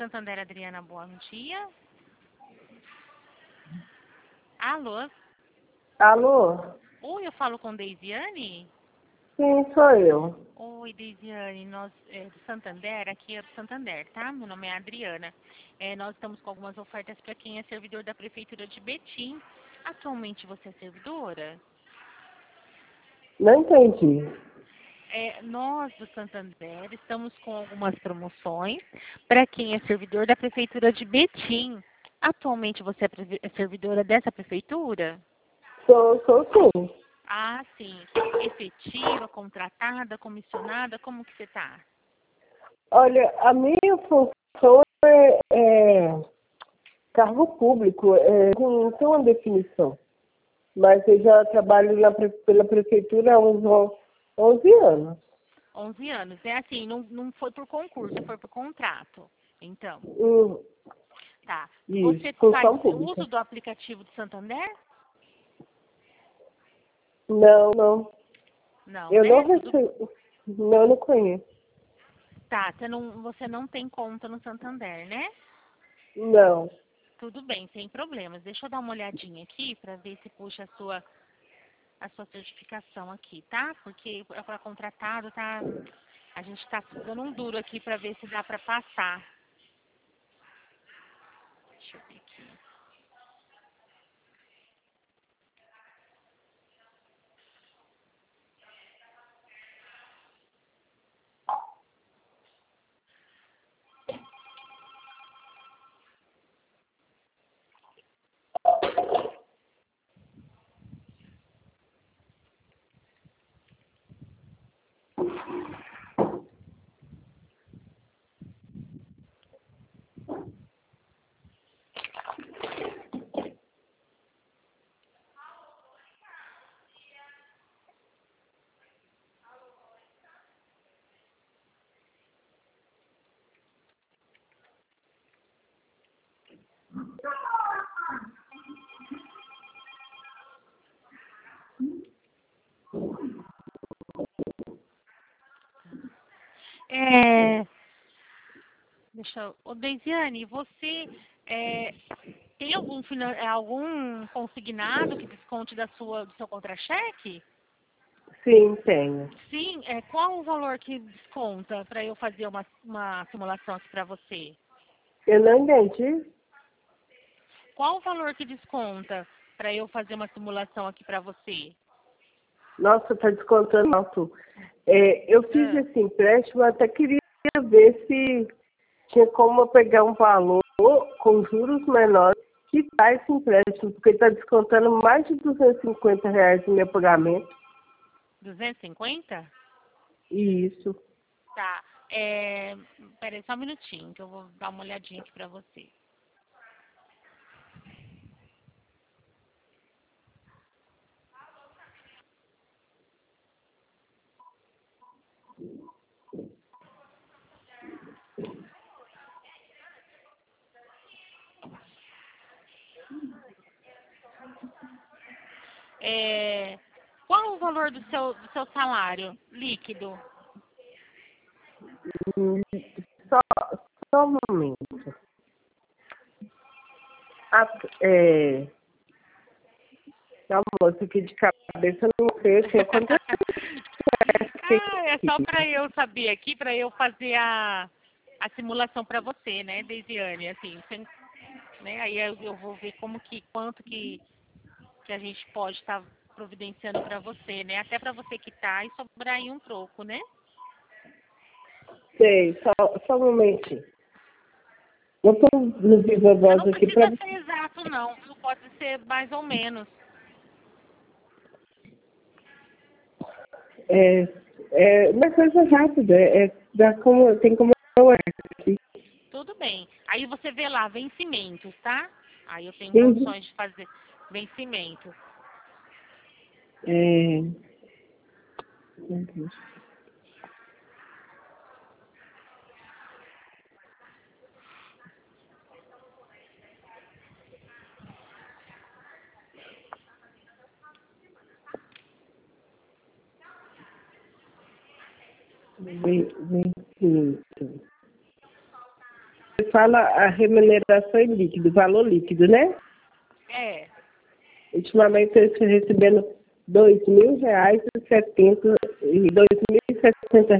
Santander, Adriana, bom dia. Alô? Alô? Oi, eu falo com Deisiane? Sim, sou eu. Oi, Deisiane, nós do Santander, aqui é do Santander, tá? Meu nome é Adriana. Nós estamos com algumas ofertas para quem é servidor da Prefeitura de Betim. Atualmente você é servidora? Não entendi. Nós do Santander estamos com algumas promoções para quem é servidor da Prefeitura de Betim. Atualmente você é servidora dessa prefeitura? Sou sim. Ah, sim. Efetiva, contratada, comissionada, como que você está? Olha, a minha função é cargo público, não tem uma definição. Mas eu já trabalho pela prefeitura há uns 11 anos. 11 anos. É assim, não foi por concurso, foi por contrato. Então, tá. Isso, Você faz função pública. uso do aplicativo do Santander? Não. Não, Eu né? não recebo. Não conheço. Tá, você não tem conta no Santander, né? Não. Tudo bem, sem problemas. Deixa eu dar uma olhadinha aqui para ver se puxa a sua certificação aqui, tá? Porque para contratado, tá? A gente tá dando um duro aqui para ver se dá para passar. Deixa eu ver aqui. Ô, Deisiane, você tem algum consignado que desconte do seu contra-cheque? Sim, tenho. Sim, qual o valor que desconta para eu fazer uma simulação aqui para você? Eu não entendi. Qual o valor que desconta para eu fazer uma simulação aqui para você? Nossa, está descontando alto. Eu fiz Ah, esse empréstimo, até queria ver se tinha como eu pegar um valor com juros menores que dá esse empréstimo, porque está descontando mais de R$ 250 no meu pagamento. 250? Isso. Tá. Peraí, só um minutinho, que eu vou dar uma olhadinha aqui para você. Qual o valor do seu salário líquido? Hum, Só, só um momento. Ah, moça, aqui de cabeça eu não sei, eu sei quanto É só para eu saber aqui, para eu fazer a simulação para você, né, Deisiane? Assim, né? Aí eu vou ver quanto que a gente pode estar providenciando para você, né? Até para você quitar e sobrar aí um troco, né? sei, só um momentinho. Eu estou no Viva Mas Voz não aqui para. precisa ser exato, não. Não pode ser mais ou menos. Uma coisa rápida, tem como eu aqui. Tudo bem. Aí você vê lá, vencimentos, tá? Aí eu tenho Uhum. condições de fazer vencimentos. É, vencimento. fala a remuneração em líquido, valor líquido, né? É. Ultimamente eu estou recebendo R$ 2.070 e R$ 2.070.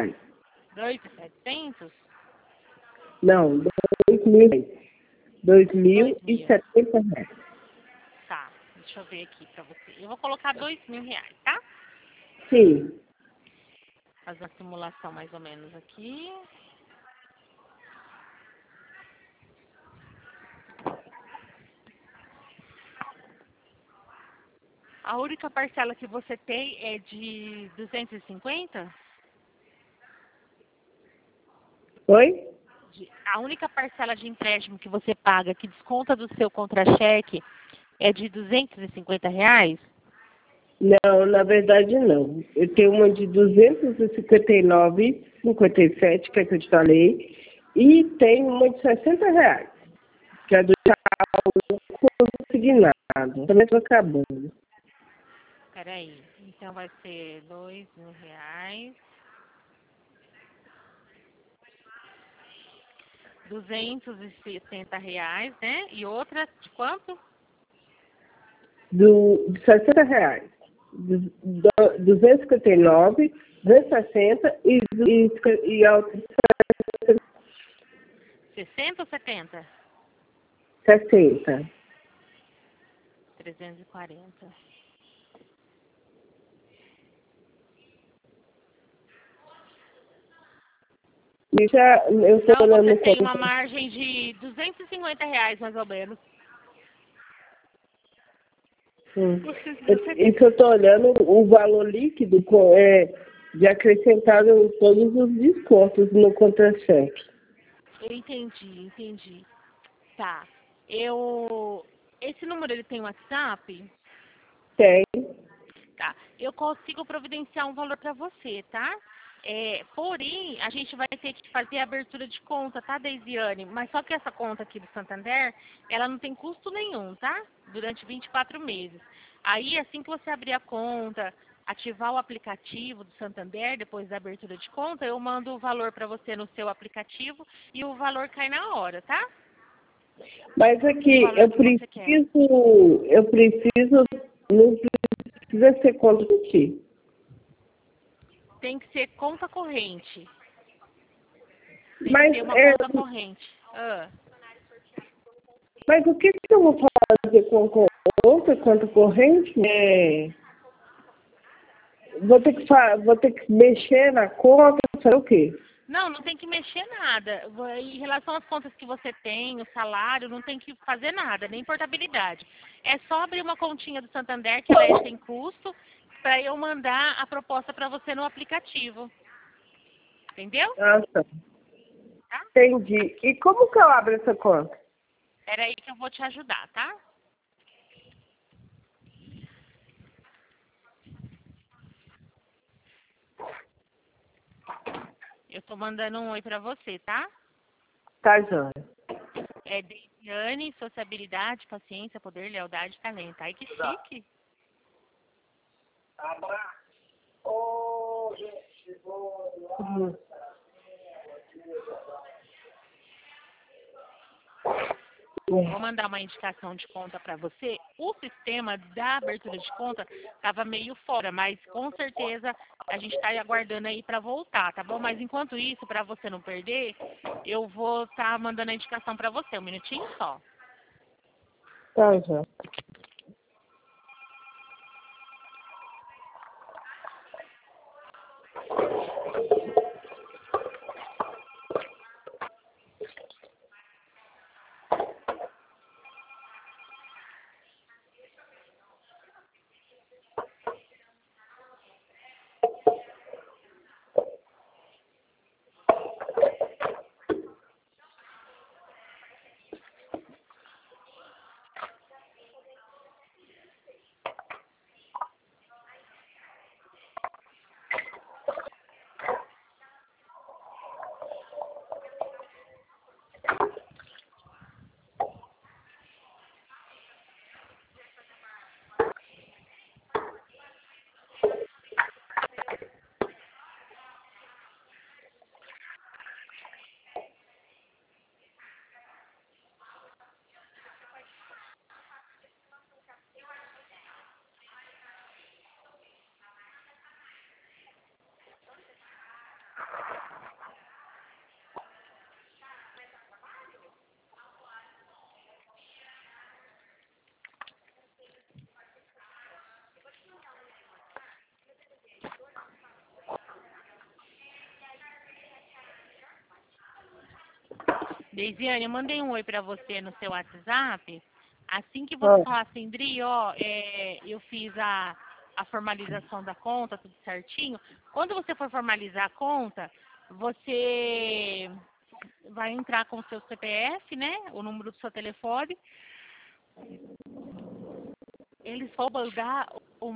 2.700? Não, 2.000. R$ 2.000. 2.070. Tá, deixa eu ver aqui pra você. Eu vou colocar R$ 2.000, tá? Sim. Fazer uma simulação mais ou menos aqui. A única parcela que você tem é de 250? Oi? A única parcela de empréstimo que você paga, que desconta do seu contra-cheque, é de R$ 250? Não, na verdade não. Eu tenho uma de 259,57, que é que eu te falei, e tenho uma de R$ 60, que é do consignado. Também estou acabando. Peraí, então vai ser R$ 2.000. R$ 260, né? E outra de quanto? De R$ 60. 259, 260 e a outra de 60 ou 70? 60. 340. E já eu estou Então você olhando tem uma margem de R$ 250, mais ou menos. Isso eu estou olhando o valor líquido de acrescentado todos os descontos no contra-cheque. Eu entendi. Tá. Esse número ele tem WhatsApp? Tem. Tá. Eu consigo providenciar um valor para você, tá? Porém, a gente vai ter que fazer a abertura de conta, tá, Deisiane? Mas só que essa conta aqui do Santander, ela não tem custo nenhum, tá? Durante 24 meses. Aí, assim que você abrir a conta, ativar o aplicativo do Santander, depois da abertura de conta, eu mando o valor para você no seu aplicativo e o valor cai na hora, tá? Mas O aqui, valor que você quer. não precisa ser conta do quê? Tem que ser conta corrente. Tem Mas, que ter uma conta corrente. Ah. mas o que eu vou fazer com outra conta corrente? Vou ter que mexer na conta, fazer o quê? Não tem que mexer nada. Em relação às contas que você tem, o salário, não tem que fazer nada, nem portabilidade. É só abrir uma continha do Santander, que ela é sem custo, para eu mandar a proposta para você no aplicativo. Entendeu? Nossa, Tá? entendi. E como que eu abro essa conta? Espera aí que eu vou te ajudar, tá? Eu tô mandando um oi para você, tá? Tá, Joia. É Deisiane, sociabilidade, paciência, poder, lealdade, talento. Ai, que chique. Uhum. Vou mandar uma indicação de conta para você. O sistema da abertura de conta estava meio fora, mas com certeza a gente está aguardando aí para voltar, tá bom? Mas enquanto isso, para você não perder, eu vou estar mandando a indicação para você. Um minutinho só. Tá, Joia. Deisiane, eu mandei um oi para você no seu WhatsApp. Assim que você falar assim, Dri, ó, eu fiz a formalização da conta, tudo certinho. Quando você for formalizar a conta, você vai entrar com o seu CPF, né? O número do seu telefone. Eles vão mandar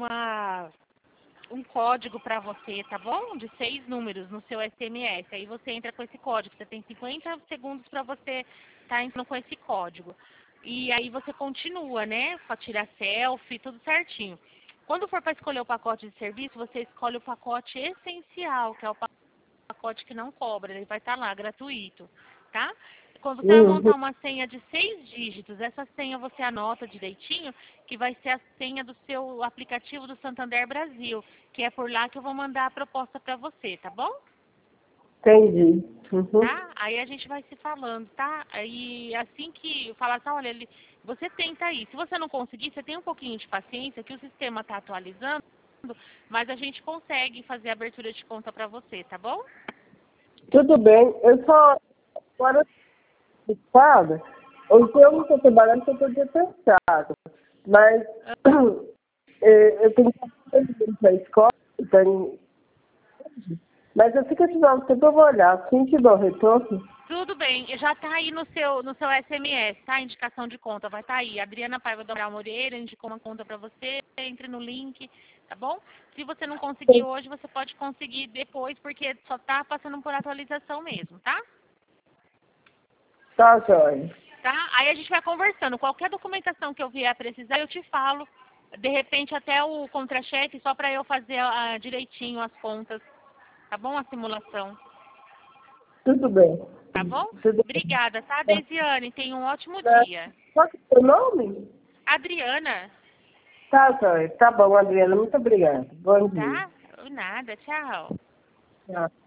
um código para você, tá bom? De 6 números no seu SMS. Aí você entra com esse código. Você tem 50 segundos para você estar entrando com esse código. E aí você continua, né? Para tirar selfie, tudo certinho. Quando for para escolher o pacote de serviço, você escolhe o pacote essencial, que é o pacote que não cobra. Ele vai estar lá, gratuito, tá? Quando você vai montar uma senha de 6 dígitos, essa senha você anota direitinho, que vai ser a senha do seu aplicativo do Santander Brasil, que é por lá que eu vou mandar a proposta para você, tá bom? Entendi. Tá? Aí a gente vai se falando, tá? Aí assim que eu falar assim, olha, você tenta aí. Se você não conseguir, você tem um pouquinho de paciência, que o sistema está atualizando, mas a gente consegue fazer a abertura de conta para você, tá bom? Tudo bem. Eu só agora preocupada, hoje eu não estou trabalhando porque eu estou depressada. Mas eu tenho que ir para a escola, mas assim que eu tiver um tempo eu vou olhar, assim que dou retorno. Tudo bem, já está aí no seu SMS, tá? A indicação de conta, vai estar aí. Adriana Paiva do Amaral Moreira indicou uma conta para você, entre no link, tá bom? Se você não conseguir hoje, você pode conseguir depois, porque só está passando por atualização mesmo, tá? Tá, joia. Tá? Aí a gente vai conversando. Qualquer documentação que eu vier a precisar, eu te falo. De repente até o contra-cheque, só para eu fazer direitinho as contas. Tá bom? A simulação. Tudo bem. Tá bom? Tudo Obrigada, tá, Deisiane? Tenha um ótimo bem. dia. Qual que é o seu nome? Adriana. Tá, joia. Tá bom, Adriana. Muito obrigada. Bom dia. Tá? Nada, tchau. Tchau.